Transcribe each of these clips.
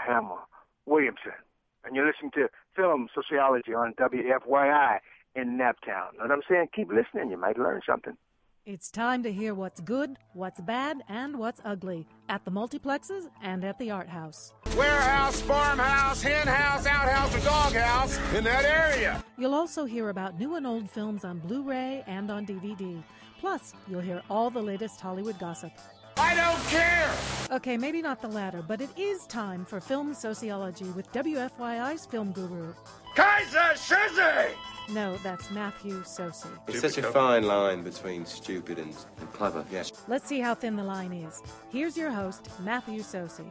Hammer Williamson, and you're listening to Film Sociology on WFYI in Naptown. Know what I'm saying? Keep listening. You might learn something. It's time to hear what's good, what's bad, and what's ugly at the multiplexes and at the art house. Warehouse, farmhouse, hen house, outhouse, or doghouse in that area. You'll also hear about new and old films on Blu-ray and on DVD. Plus, you'll hear all the latest Hollywood gossip. I don't care! Okay, maybe not the latter, but it is time for Film Sociology with WFYI's film guru. Kaiser Shizzy! No, that's Matthew Sosi. It's such a fine line between stupid and clever, yes. Let's see how thin the line is. Here's your host, Matthew Sosi.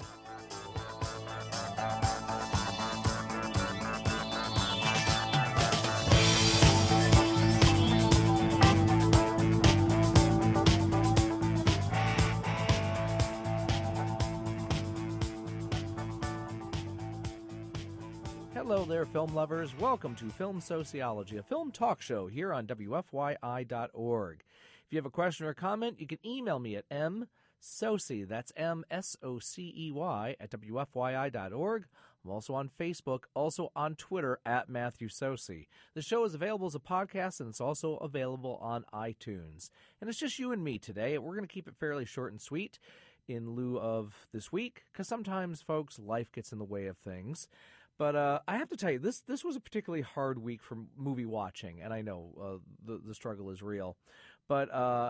Hello there, film lovers. Welcome to Film Sociology, a film talk show here on WFYI.org. If you have a question or comment, you can email me at msocey, that's M-S-O-C-E-Y, at WFYI.org. I'm also on Facebook, also on Twitter, at Matthew Sosi. The show is available as a podcast, and it's also available on iTunes. And it's just you and me today. We're going to keep it fairly short and sweet in lieu of this week, because sometimes, folks, life gets in the way of things. But I have to tell you, this was a particularly hard week for movie watching, and I know the struggle is real. But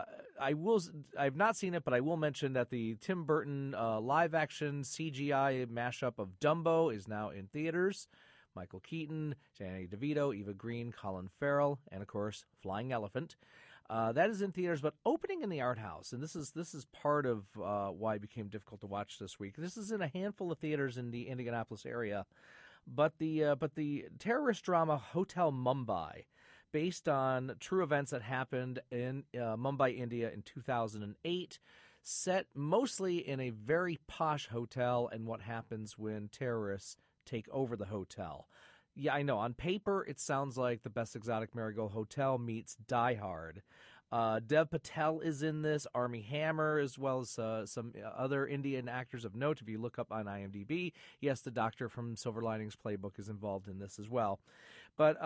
I've not seen it, but I will mention that the Tim Burton live-action CGI mashup of Dumbo is now in theaters. Michael Keaton, Danny DeVito, Eva Green, Colin Farrell, and of course, Flying Elephant. That is in theaters, but opening in the art house, and this is part of why it became difficult to watch this week. This is in a handful of theaters in the Indianapolis area. But the terrorist drama Hotel Mumbai, based on true events that happened in Mumbai, India in 2008, set mostly in a very posh hotel and what happens when terrorists take over the hotel. Yeah, I know. On paper, it sounds like the Best Exotic Marigold Hotel meets Die Hard. Dev Patel is in this, Armie Hammer, as well as some other Indian actors of note. If you look up on IMDb, yes, the doctor from Silver Linings Playbook is involved in this as well. But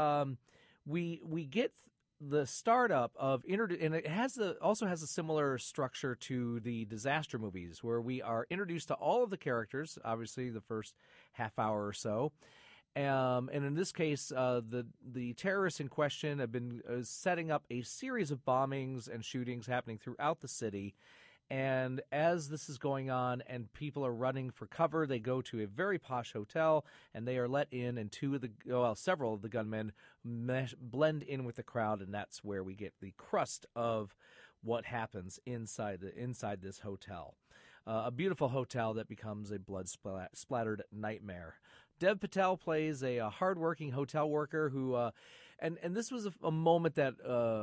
we get the startup of and it also has a similar structure to the disaster movies, where we are introduced to all of the characters, obviously the first half hour or so. And in this case, the terrorists in question have been setting up a series of bombings and shootings happening throughout the city. And as this is going on and people are running for cover, they go to a very posh hotel and they are let in, and several of the gunmen blend in with the crowd, and that's where we get the crust of what happens inside this hotel. A beautiful hotel that becomes a blood-splattered nightmare. Dev Patel plays a hardworking hotel worker who, and this was a moment that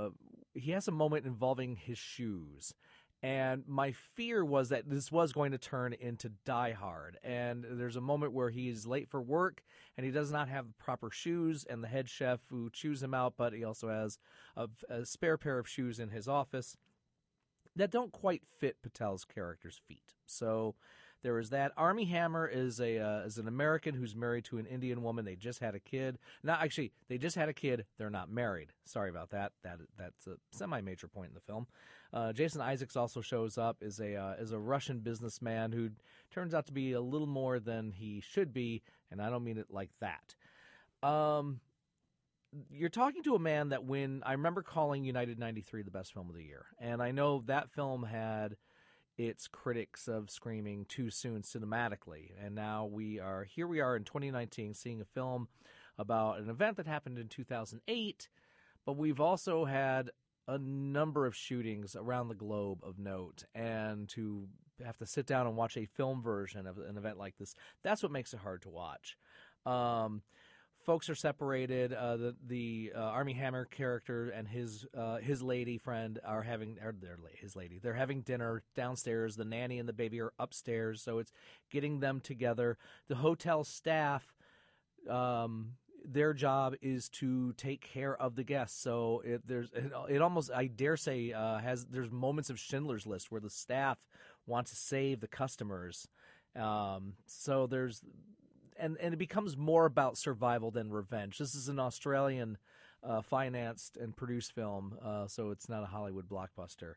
he has a moment involving his shoes. And my fear was that this was going to turn into Die Hard. And there's a moment where he's late for work and he does not have the proper shoes, and the head chef who chews him out, but he also has a spare pair of shoes in his office that don't quite fit Patel's character's feet. So there is that. Armie Hammer is an American who's married to an Indian woman. They just had a kid. They just had a kid. They're not married. Sorry about that. That's a semi-major point in the film. Jason Isaacs also shows up as a Russian businessman who turns out to be a little more than he should be, and I don't mean it like that. You're talking to a man that when I remember calling United 93 the best film of the year, and I know that film had its critics of screaming too soon cinematically, and now we are in 2019 seeing a film about an event that happened in 2008, but we've also had a number of shootings around the globe of note, and to have to sit down and watch a film version of an event like this, that's what makes it hard to watch. Folks are separated. The Armie Hammer character and his lady friend are having they're having dinner downstairs. The nanny and the baby are upstairs, so it's getting them together. The hotel staff, their job is to take care of the guests. So it almost, I dare say, there's moments of Schindler's List where the staff want to save the customers. So there's and it becomes more about survival than revenge. This is an Australian financed and produced film, so it's not a Hollywood blockbuster.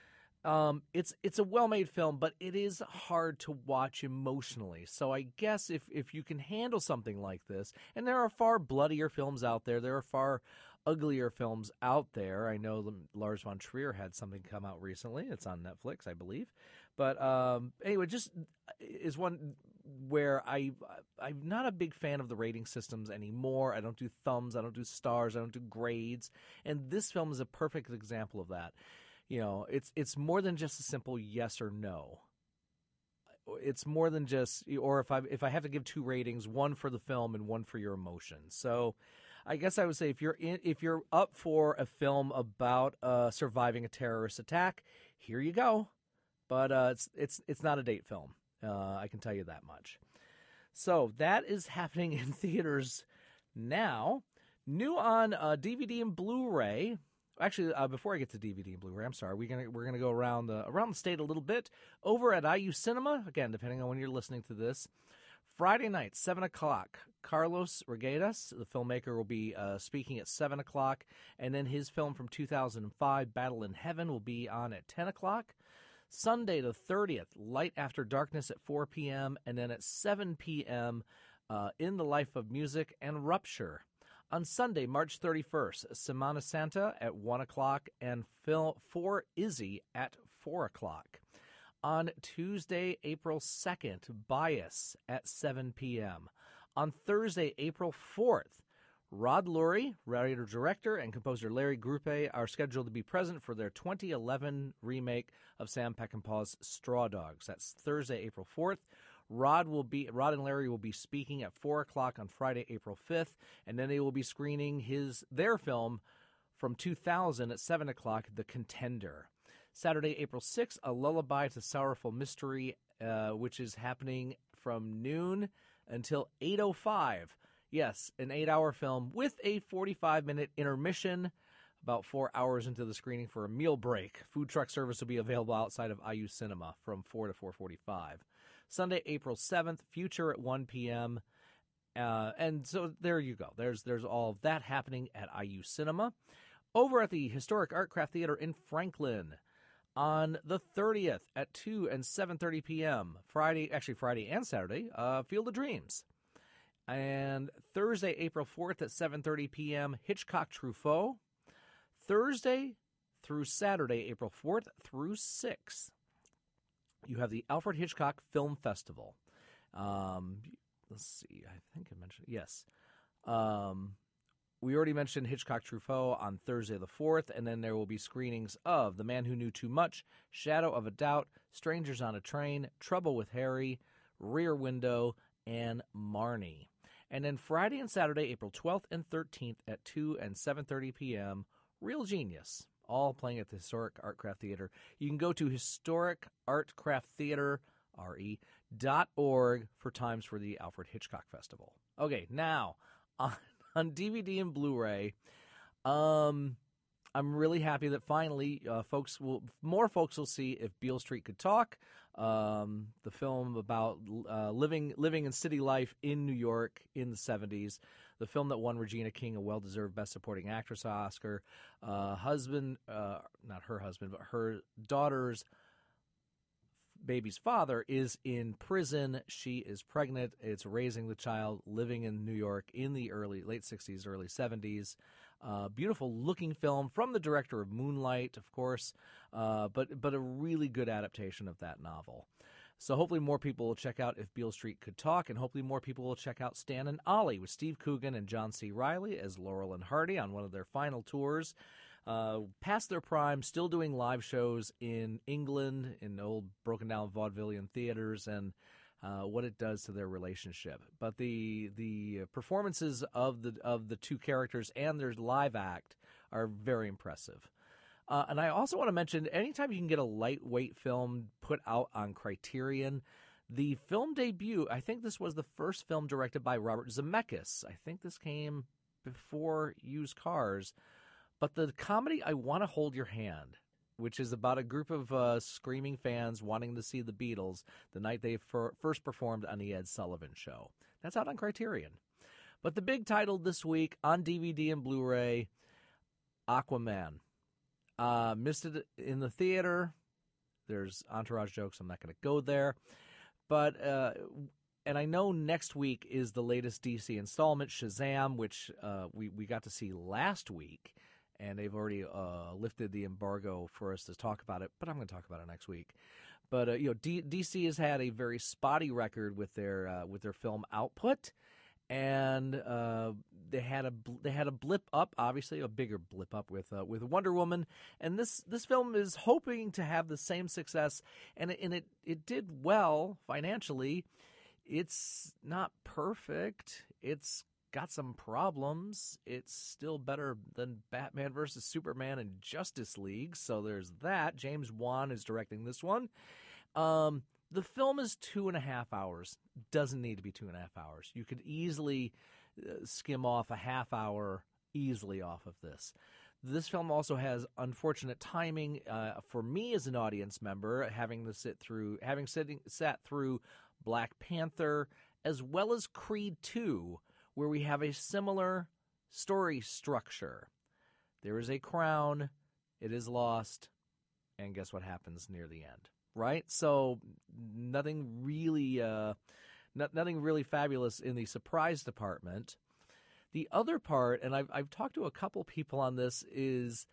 It's a well-made film, but it is hard to watch emotionally. So I guess if you can handle something like this, and there are far bloodier films out there, there are far uglier films out there. I know Lars von Trier had something come out recently. It's on Netflix, I believe. But anyway, just is one where I'm not a big fan of the rating systems anymore. I don't do thumbs, I don't do stars, I don't do grades, and this film is a perfect example of that. You know, it's more than just a simple yes or no. It's more than just, or if I have to give 2 ratings, one for the film and one for your emotions. So, I guess I would say if you're up for a film about surviving a terrorist attack, here you go. But it's not a date film. I can tell you that much. So that is happening in theaters now. New on DVD and Blu-ray. Actually, before I get to DVD and Blu-ray, I'm sorry. We're gonna go around the state a little bit. Over at IU Cinema, again, depending on when you're listening to this, Friday night, 7 o'clock. Carlos Reguedas, the filmmaker, will be speaking at 7 o'clock, and then his film from 2005, Battle in Heaven, will be on at 10 o'clock. Sunday the 30th, Light After Darkness at 4 p.m., and then at 7 p.m., In the Life of Music and Rupture. On Sunday, March 31st, Semana Santa at 1 o'clock, and For Izzy at 4 o'clock. On Tuesday, April 2nd, Bias at 7 p.m. On Thursday, April 4th, Rod Lurie, writer-director, and composer Larry Grupe are scheduled to be present for their 2011 remake of Sam Peckinpah's Straw Dogs. That's Thursday, April 4th. Rod and Larry will be speaking at 4 o'clock on Friday, April 5th, and then they will be screening their film from 2000 at 7 o'clock, The Contender. Saturday, April 6th, A Lullaby to Sorrowful Mystery, which is happening from noon until 8:05. Yes, an 8-hour film with a 45-minute intermission, about 4 hours into the screening for a meal break. Food truck service will be available outside of IU Cinema from 4 to 4:45. Sunday, April 7th, Future at 1 p.m. And so there you go. There's all of that happening at IU Cinema. Over at the Historic Artcraft Theater in Franklin on the 30th at 2 and 7:30 p.m. Friday and Saturday, Field of Dreams. And Thursday, April 4th at 7:30 p.m., Hitchcock Truffaut. Thursday through Saturday, April 4th through 6th, you have the Alfred Hitchcock Film Festival. Let's see, I think I mentioned, yes. We already mentioned Hitchcock Truffaut on Thursday the 4th, and then there will be screenings of The Man Who Knew Too Much, Shadow of a Doubt, Strangers on a Train, Trouble with Harry, Rear Window, and Marnie. And then Friday and Saturday, April 12th and 13th at 2 and 7:30 p.m., Real Genius, all playing at the Historic Artcraft Theater. You can go to historicartcrafttheater.org for times for the Alfred Hitchcock Festival. Okay, now, on DVD and Blu-ray, I'm really happy that finally more folks will see If Beale Street Could Talk, the film about living in city life in New York in the 70s, the film that won Regina King a well-deserved Best Supporting Actress Oscar. Not her husband, but her daughter's baby's father is in prison. She is pregnant. It's raising the child, living in New York in the late 60s, early 70s. Beautiful looking film from the director of Moonlight, of course, but a really good adaptation of that novel. So hopefully more people will check out If Beale Street Could Talk, and hopefully more people will check out Stan and Ollie with Steve Coogan and John C. Reilly as Laurel and Hardy on one of their final tours. Past their prime, still doing live shows in England, in old broken-down vaudevillian theaters, and what it does to their relationship. But the performances of the two characters and their live act are very impressive. And I also want to mention, anytime you can get a lightweight film put out on Criterion, the film debut, I think this was the first film directed by Robert Zemeckis. I think this came before Used Cars. But the comedy I Want to Hold Your Hand which is about a group of screaming fans wanting to see the Beatles the night they first performed on the Ed Sullivan Show. That's out on Criterion. But the big title this week on DVD and Blu-ray, Aquaman. Missed it in the theater. There's entourage jokes. I'm not going to go there. But, and I know next week is the latest DC installment, Shazam, which we got to see last week. And they've already lifted the embargo for us to talk about it. But I'm going to talk about it next week. But, DC has had a very spotty record with their film output. And they had a blip up, obviously a bigger blip up with Wonder Woman, and this film is hoping to have the same success, and it did well financially. It's not perfect. It's got some problems. It's still better than Batman versus Superman and Justice League, so there's that. James Wan is directing this one. The film is 2.5 hours. Doesn't need to be 2.5 hours. You could easily skim off a half hour easily off of this. This film also has unfortunate timing for me as an audience member, having sat through Black Panther as well as Creed 2, where we have a similar story structure. There is a crown, it is lost, and guess what happens near the end? Right, so nothing really fabulous in the surprise department. The other part, and I've talked to a couple people on this, is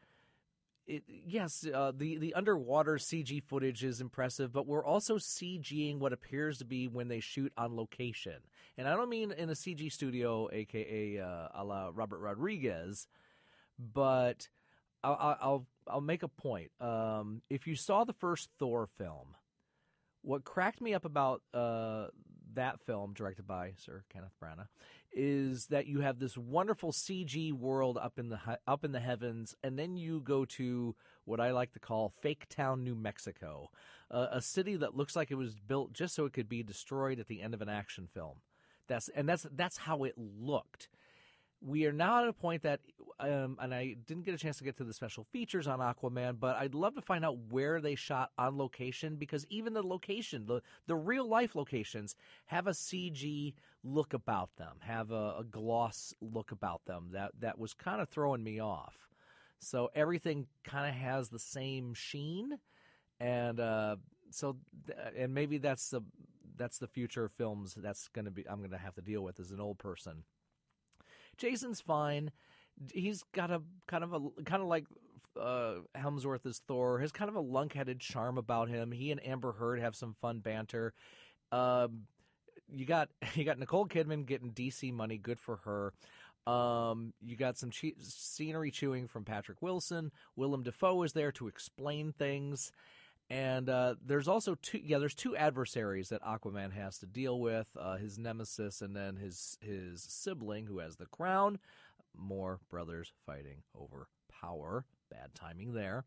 the underwater CG footage is impressive, but we're also CGing what appears to be when they shoot on location, and I don't mean in a CG studio, aka a la Robert Rodriguez, but I'll make a point. If you saw the first Thor film, what cracked me up about that film, directed by Sir Kenneth Branagh, is that you have this wonderful CG world up in the heavens, and then you go to what I like to call Fake Town, New Mexico, a city that looks like it was built just so it could be destroyed at the end of an action film. That's how it looked. We are now at a point that, and I didn't get a chance to get to the special features on Aquaman, but I'd love to find out where they shot on location, because even the location, the real-life locations, have a CG look about them, have a gloss look about them that was kind of throwing me off. So everything kind of has the same sheen, and and maybe that's the future of films I'm going to have to deal with as an old person. Jason's fine. He's got a kind of like Hemsworth as Thor. Has kind of a lunkheaded charm about him. He and Amber Heard have some fun banter. You got Nicole Kidman getting DC money. Good for her. You got some scenery chewing from Patrick Wilson. Willem Dafoe is there to explain things. And there's also two adversaries that Aquaman has to deal with, his nemesis and then his sibling who has the crown. More brothers fighting over power. Bad timing there.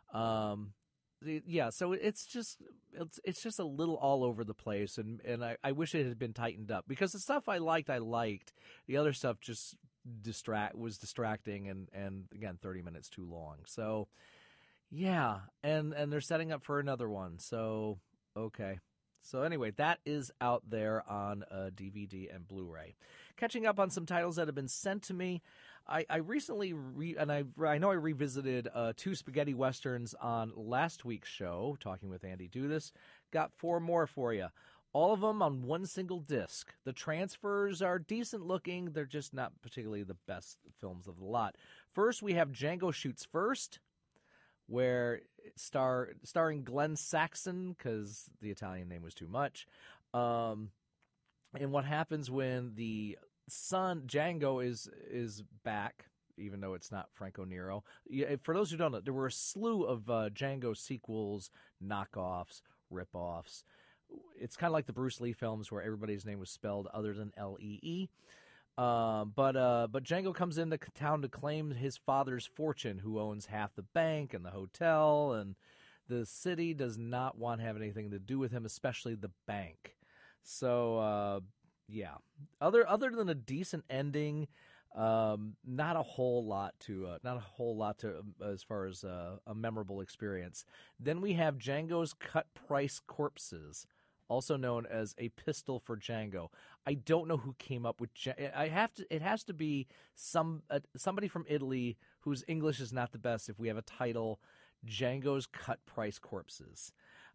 So it's just a little all over the place, and I wish it had been tightened up, because the stuff I liked. The other stuff just was distracting, and again, 30 minutes too long. So yeah, and they're setting up for another one. So okay. So anyway, that is out there on DVD and Blu-ray. Catching up on some titles that have been sent to me. I recently, I know I revisited two spaghetti westerns on last week's show, talking with Andy Dudas. Got 4 more for you. All of them on one single disc. The transfers are decent looking. They're just not particularly the best films of the lot. First, we have Django Shoots First, where starring Glenn Saxon, because the Italian name was too much. And what happens when the son, Django, is back, even though it's not Franco Nero. For those who don't know, there were a slew of Django sequels, knockoffs, ripoffs. It's kind of like the Bruce Lee films where everybody's name was spelled other than L-E-E. But Django comes into town to claim his father's fortune, who owns half the bank and the hotel, and the city does not want to have anything to do with him, especially the bank. So, yeah. Other than a decent ending, Not a whole lot to as far as a memorable experience. Then we have Django's Cut Price Corpses, also known as A Pistol for Django. I don't know who came up with. It has to be somebody from Italy whose English is not the best. If we have a title, Django's Cut Price Corpses,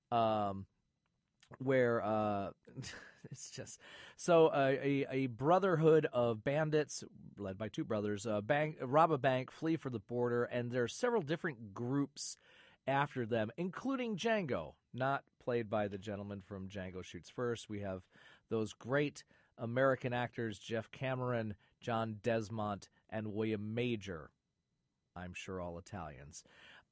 where it's just so a brotherhood of bandits led by two brothers rob a bank, flee for the border, and there are several different groups after them, including Django, not played by the gentleman from Django Shoots First. We have those great American actors, Jeff Cameron, John Desmond, and William Major. I'm sure all Italians.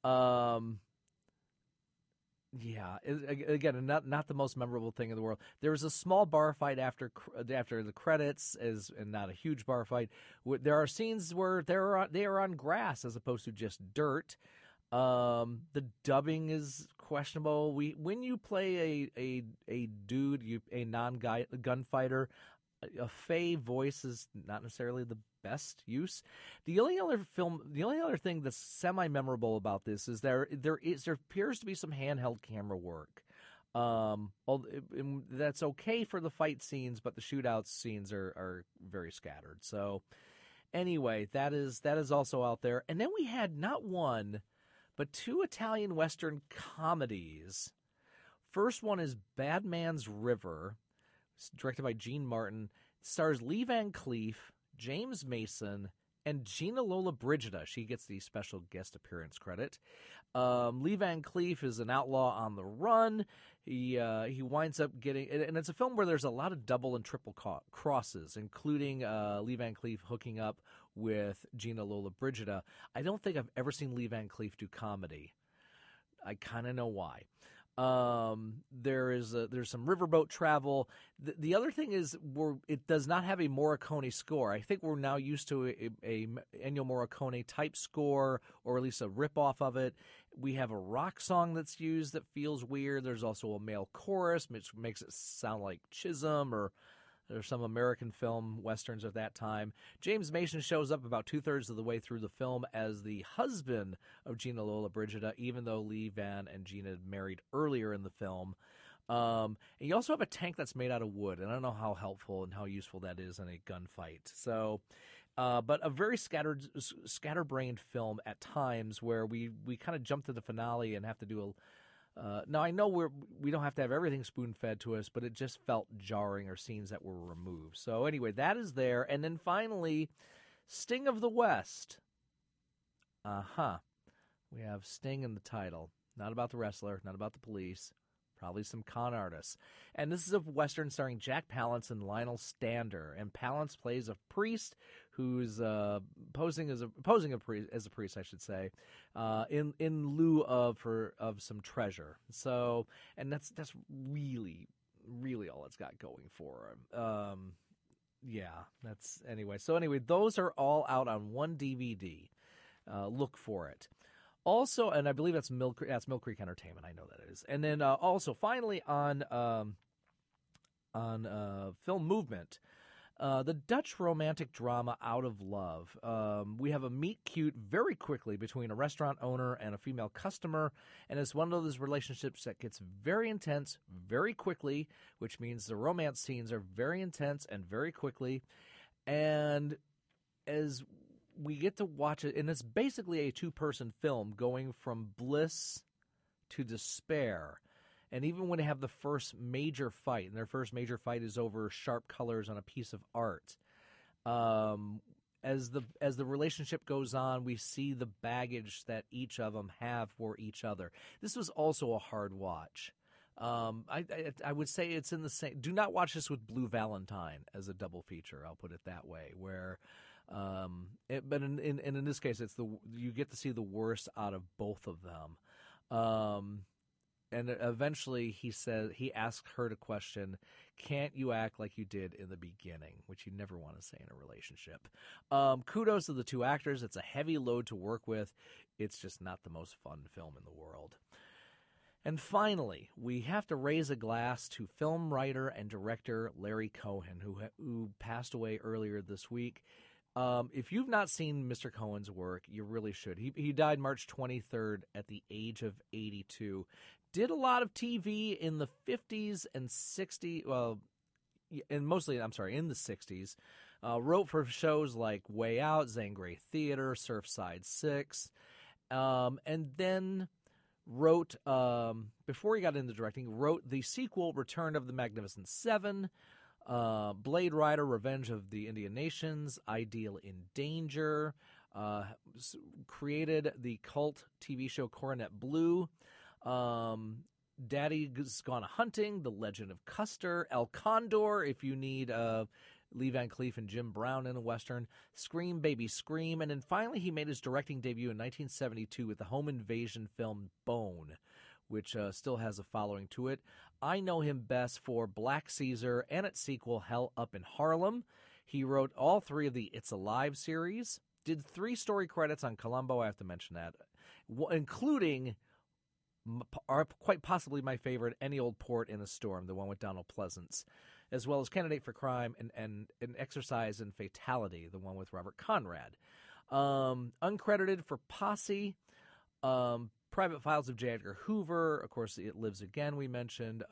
Yeah, again, not the most memorable thing in the world. There was a small bar fight after the credits, and not a huge bar fight. There are scenes where they are on grass as opposed to just dirt. The dubbing is questionable. When you play a dude, a gunfighter, a fey voice is not necessarily the best use. The only other thing that's semi-memorable about this is there appears to be some handheld camera work. That's okay for the fight scenes, but the shootout scenes are very scattered. So anyway, that is also out there. And then we had not one, but two Italian Western comedies. First one is Bad Man's River. It's directed by Gene Martin. It stars Lee Van Cleef, James Mason, and Gina Lollobrigida. She gets the special guest appearance credit. Lee Van Cleef is an outlaw on the run. He winds up getting, and it's a film where there's a lot of double and triple crosses, including Lee Van Cleef hooking up with Gina Lollobrigida. I don't think I've ever seen Lee Van Cleef do comedy. I kind of know why. There's some riverboat travel. The other thing is it does not have a Morricone score. I think we're now used to a Ennio Morricone type score, or at least a ripoff of it. We have a rock song that's used that feels weird. There's also a male chorus, which makes it sound like Chisholm or some American film westerns at that time. James Mason shows up about 2/3 of the way through the film as the husband of Gina Lollobrigida, even though Lee Van and Gina had married earlier in the film. And you also have a tank that's made out of wood, and I don't know how helpful and how useful that is in a gunfight. So, but a very scatterbrained film at times, where we kind of jump to the finale and have to do now, I know we don't have to have everything spoon-fed to us, but it just felt jarring, or scenes that were removed. So anyway, that is there. And then finally, Sting of the West. We have Sting in the title. Not about the wrestler, not about the police. Probably some con artists. And this is a Western starring Jack Palance and Lionel Stander. And Palance plays a priest who's posing as a priest, I should say, in lieu of some treasure. So, and that's really, really all it's got going for him. So anyway, those are all out on one DVD. Look for it. Also, and I believe that's Mill Creek Entertainment. I know that it is. And then also, finally, on Film Movement, the Dutch romantic drama Out of Love. We have a meet-cute very quickly between a restaurant owner and a female customer, and it's one of those relationships that gets very intense very quickly, which means the romance scenes are very intense and very quickly. And as we get to watch it, and it's basically a two-person film going from bliss to despair. And even when they have the first major fight, and their first major fight is over sharp colors on a piece of art, as the relationship goes on, we see the baggage that each of them have for each other. This was also a hard watch. I would say it's in the same. Do not watch this with Blue Valentine as a double feature. I'll put it that way. Where, but in this case, you get to see the worst out of both of them. And eventually he asks her to question, can't you act like you did in the beginning, which you never want to say in a relationship. Kudos to the two actors. It's a heavy load to work with. It's just not the most fun film in the world. And finally, we have to raise a glass to film writer and director Larry Cohen, who passed away earlier this week. If you've not seen Mr. Cohen's work, you really should. He died March 23rd at the age of 82. Did a lot of TV in the 50s and 60s, well, and mostly, I'm sorry, in the 60s. Wrote for shows like Way Out, Zane Grey Theater, Surfside 6, and then wrote, before he got into directing, wrote the sequel, Return of the Magnificent Seven, Blade Runner, Revenge of the Indian Nations, Ideal in Danger, created the cult TV show Coronet Blue, Daddy's Gone Hunting, The Legend of Custer, El Condor, if you need Lee Van Cleef and Jim Brown in a Western, Scream Baby Scream, and then finally he made his directing debut in 1972 with the home invasion film Bone, which still has a following to it. I know him best for Black Caesar and its sequel, Hell Up in Harlem. He wrote all three of the It's Alive series, did 3 story credits on Columbo, I have to mention that, including quite possibly my favorite, Any Old Port in a Storm, the one with Donald Pleasance, as well as Candidate for Crime and Exercise and Fatality, the one with Robert Conrad. Uncredited for Posse, Private Files of J. Edgar Hoover, of course, It Lives Again, we mentioned,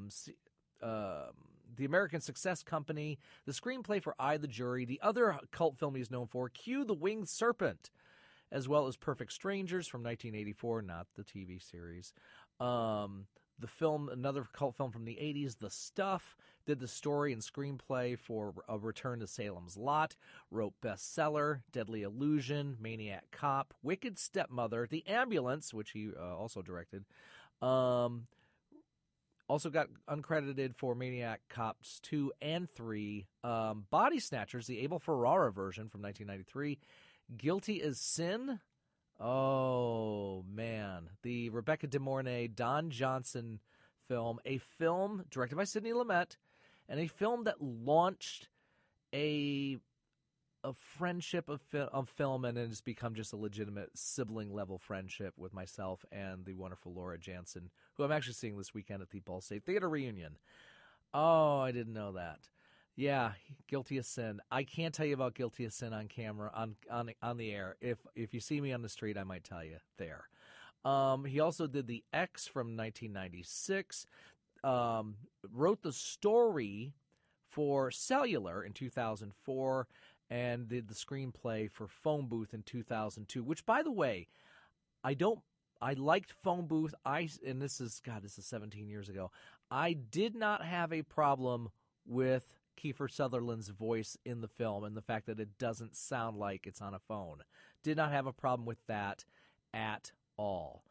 The American Success Company, the screenplay for I, the Jury, the other cult film he's known for, Q, the Winged Serpent, as well as Perfect Strangers from 1984, not the TV series. The film, another cult film from the 80s, The Stuff, did the story and screenplay for A Return to Salem's Lot, wrote Bestseller, Deadly Illusion, Maniac Cop, Wicked Stepmother, The Ambulance, which he also directed. Also got uncredited for Maniac Cops 2 and 3. Body Snatchers, the Abel Ferrara version from 1993. Guilty as Sin. Oh, man. The Rebecca De Mornay, Don Johnson film. A film directed by Sidney Lumet, and a film that launched a friendship of film, and it has become just a legitimate sibling-level friendship with myself and the wonderful Laura Jansen, who I'm actually seeing this weekend at the Ball State Theater reunion. Oh, I didn't know that. Yeah, Guilty as Sin. I can't tell you about Guilty as Sin on camera, on the air. If you see me on the street, I might tell you there. He also did The X from 1996, wrote the story for Cellular in 2004, and did the screenplay for Phone Booth in 2002, which, by the way, I liked Phone Booth. And this is 17 years ago. I did not have a problem with Kiefer Sutherland's voice in the film and the fact that it doesn't sound like it's on a phone. Did not have a problem with that at all.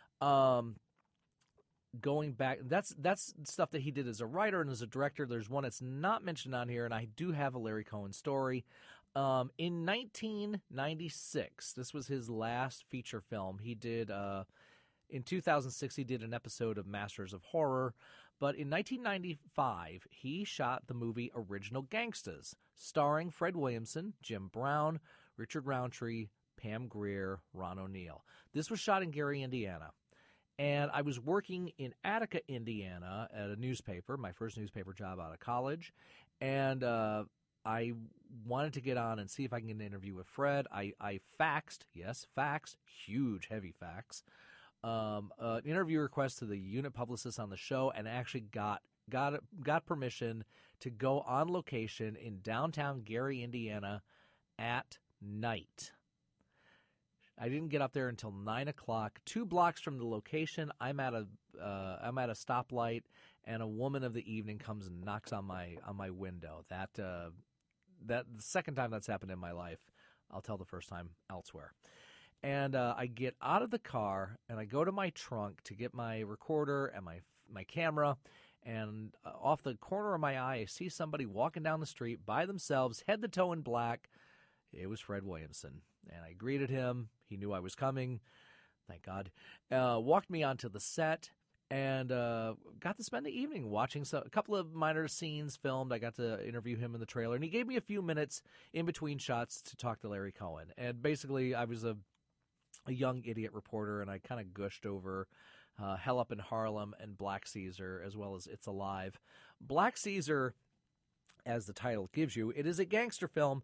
Going back, that's stuff that he did as a writer and as a director. There's one that's not mentioned on here, and I do have a Larry Cohen story. In 1996, this was his last feature film. He did, in 2006, he did an episode of Masters of Horror. But in 1995, he shot the movie Original Gangstas, starring Fred Williamson, Jim Brown, Richard Roundtree, Pam Grier, Ron O'Neal. This was shot in Gary, Indiana. And I was working in Attica, Indiana at a newspaper, my first newspaper job out of college. And I wanted to get on and see if I can get an interview with Fred. I faxed, huge, heavy fax, an interview request to the unit publicist on the show, and actually got permission to go on location in downtown Gary, Indiana at night. I didn't get up there until 9 o'clock. 2 blocks from the location, I'm at a stoplight, and a woman of the evening comes and knocks on my window. That the second time that's happened in my life. I'll tell the first time elsewhere. And I get out of the car, and I go to my trunk to get my recorder and my camera, and off the corner of my eye, I see somebody walking down the street by themselves, head to toe in black. It was Fred Williamson, and I greeted him. He knew I was coming, thank God. Walked me onto the set, and got to spend the evening watching a couple of minor scenes filmed. I got to interview him in the trailer, and he gave me a few minutes in between shots to talk to Larry Cohen. And basically, I was a young idiot reporter, and I kind of gushed over Hell Up in Harlem and Black Caesar, as well as It's Alive. Black Caesar, as the title gives you, it is a gangster film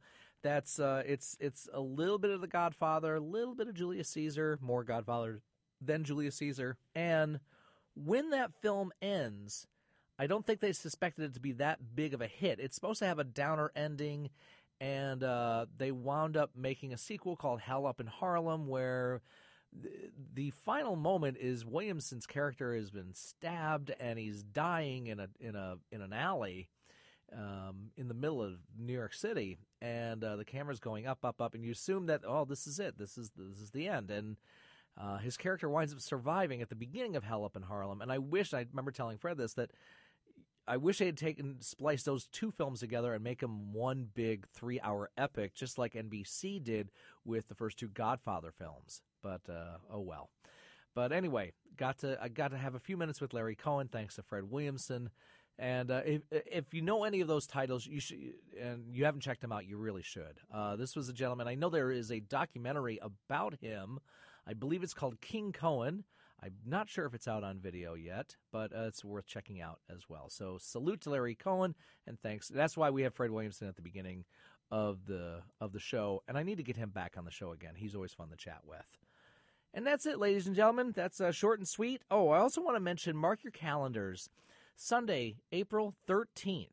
That's it's a little bit of The Godfather, a little bit of Julius Caesar, more Godfather than Julius Caesar. And when that film ends, I don't think they suspected it to be that big of a hit. It's supposed to have a downer ending, and they wound up making a sequel called Hell Up in Harlem, where the final moment is Williamson's character has been stabbed and he's dying in an alley in the middle of New York City, and the camera's going up, and you assume that, oh, this is it, this is the end, and his character winds up surviving at the beginning of Hell Up in Harlem. And I remember telling Fred this, that I wish they had spliced those two films together and make them one big 3-hour epic, just like NBC did with the first two Godfather films. But oh well. But anyway, I got to have a few minutes with Larry Cohen, thanks to Fred Williamson. And if you know any of those titles, you should, and you haven't checked him out, you really should. This was a gentleman. I know there is a documentary about him. I believe it's called King Cohen. I'm not sure if it's out on video yet, but it's worth checking out as well. So salute to Larry Cohen, and thanks. That's why we have Fred Williamson at the beginning of the show, and I need to get him back on the show again. He's always fun to chat with. And that's it, ladies and gentlemen. That's short and sweet. Oh, I also want to mention, mark your calendars. Sunday, April 13th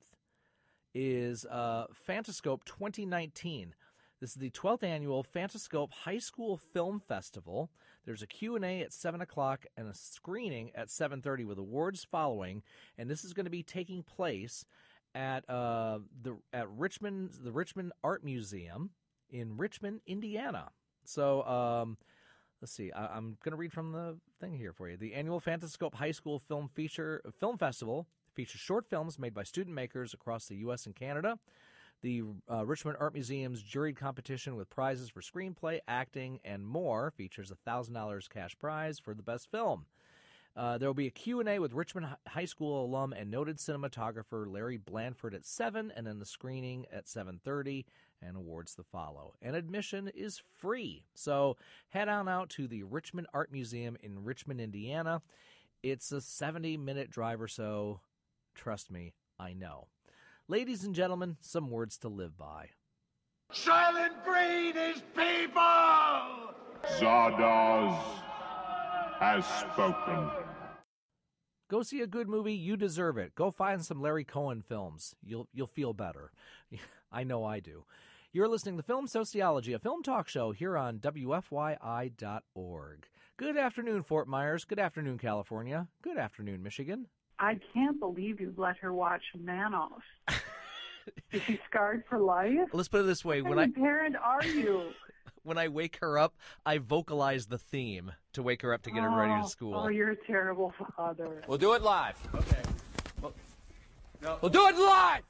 is Fantascope 2019. This is the 12th annual Fantascope High School Film Festival. There's a Q&A at 7 o'clock and a screening at 7:30 with awards following. And this is going to be taking place at the Richmond Art Museum in Richmond, Indiana. So let's see. I'm going to read from the thing here for you. The annual Fantascope High School Film Festival features short films made by student makers across the U.S. and Canada. The Richmond Art Museum's juried competition with prizes for screenplay, acting, and more features a $1,000 cash prize for the best film. There will be a Q&A with Richmond High School alum and noted cinematographer Larry Blanford at 7, and then the screening at 7:30, and awards to follow. And admission is free. So head on out to the Richmond Art Museum in Richmond, Indiana. It's a 70-minute drive or so. Trust me, I know. Ladies and gentlemen, some words to live by. Silent breed is people! Zardoz has spoken. Go see a good movie. You deserve it. Go find some Larry Cohen films. You'll feel better. I know I do. You're listening to Film Sociology, a film talk show here on WFYI.org. Good afternoon, Fort Myers. Good afternoon, California. Good afternoon, Michigan. I can't believe you let her watch Manoff. Is she scarred for life? Let's put it this way. What kind of parent are you? When I wake her up, I vocalize the theme to wake her up to get her ready to school. Oh, you're a terrible father. We'll do it live. Okay. We'll do it live!